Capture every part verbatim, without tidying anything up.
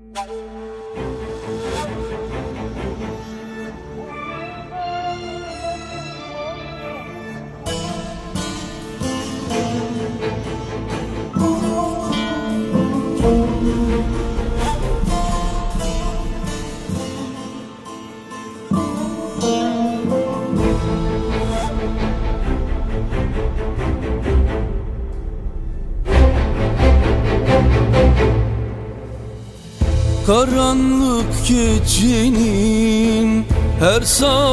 Karanlık gecenin her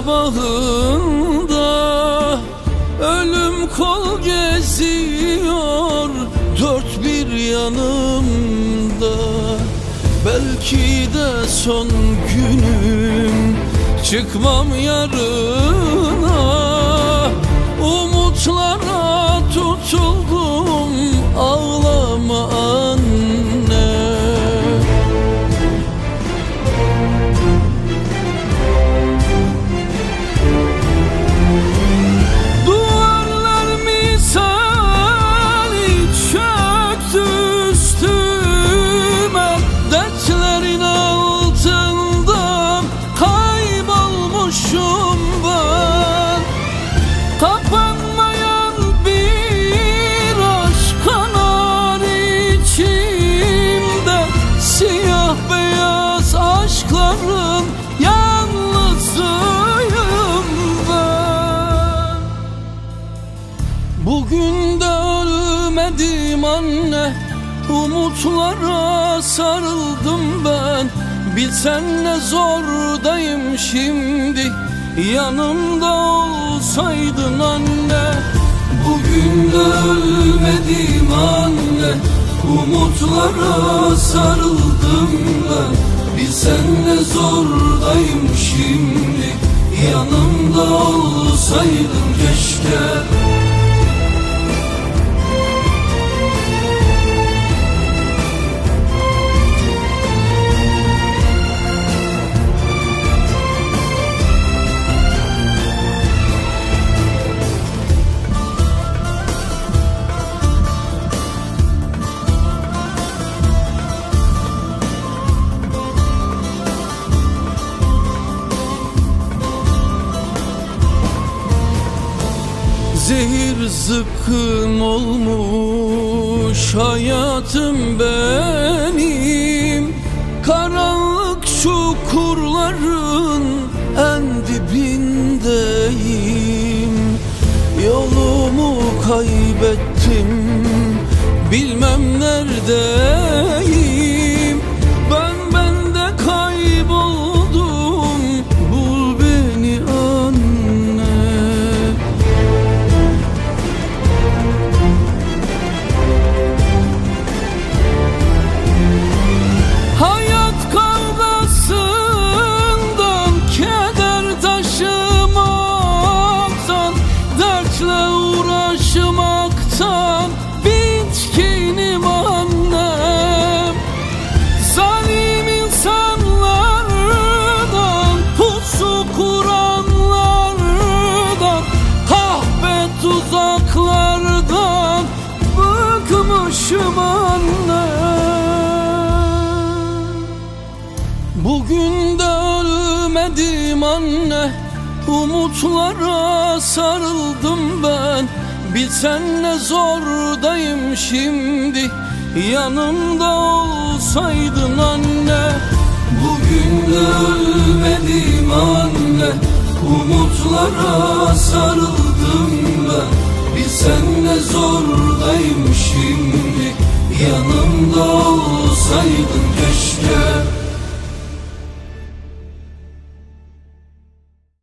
sabahında ölüm kol geziyor dört bir yanımda. Belki de son günüm, çıkmam yarına. Umutlara tutuldum, ağlama anne. Duvarlar misali çöktü üstüme, dertlerin altında kaybolmuşum ben. Kapanmayan bir aşk kanar içimde, siyah beyaz aşkların yalnızıyım ben. Bugün de ölmedim anne, umutlara sarıldım ben. Bilsen ne zordayım şimdi, yanımda olsaydın anne. Bugün de ölmedim anne, umutlara sarıldım ben. Bilsen ne zordayım şimdi, yanımda olsaydın keşke. Zehir zıkkım olmuş hayatım benim. Karanlık çukurların en dibindeyim. Yolumu kaybettim, bilmem neredeyim. Ben bende kayboldum, bul beni anne. Hayat kavgasından, keder taşımaktan, dertle uğraşmaktan bitkinim annem. Zalim insanlardan, pusu kuranlardan, kahpe tuzaklardan bıkmışım annem. Bugün de ölmedim anne, umutlara sarıldım ben. Bilsen ne zordayım şimdi, yanımda olsaydın anne. Bugün de ölmedim anne, umutlara sarıldım ben. Bilsen ne zordayım şimdi, yanımda olsaydın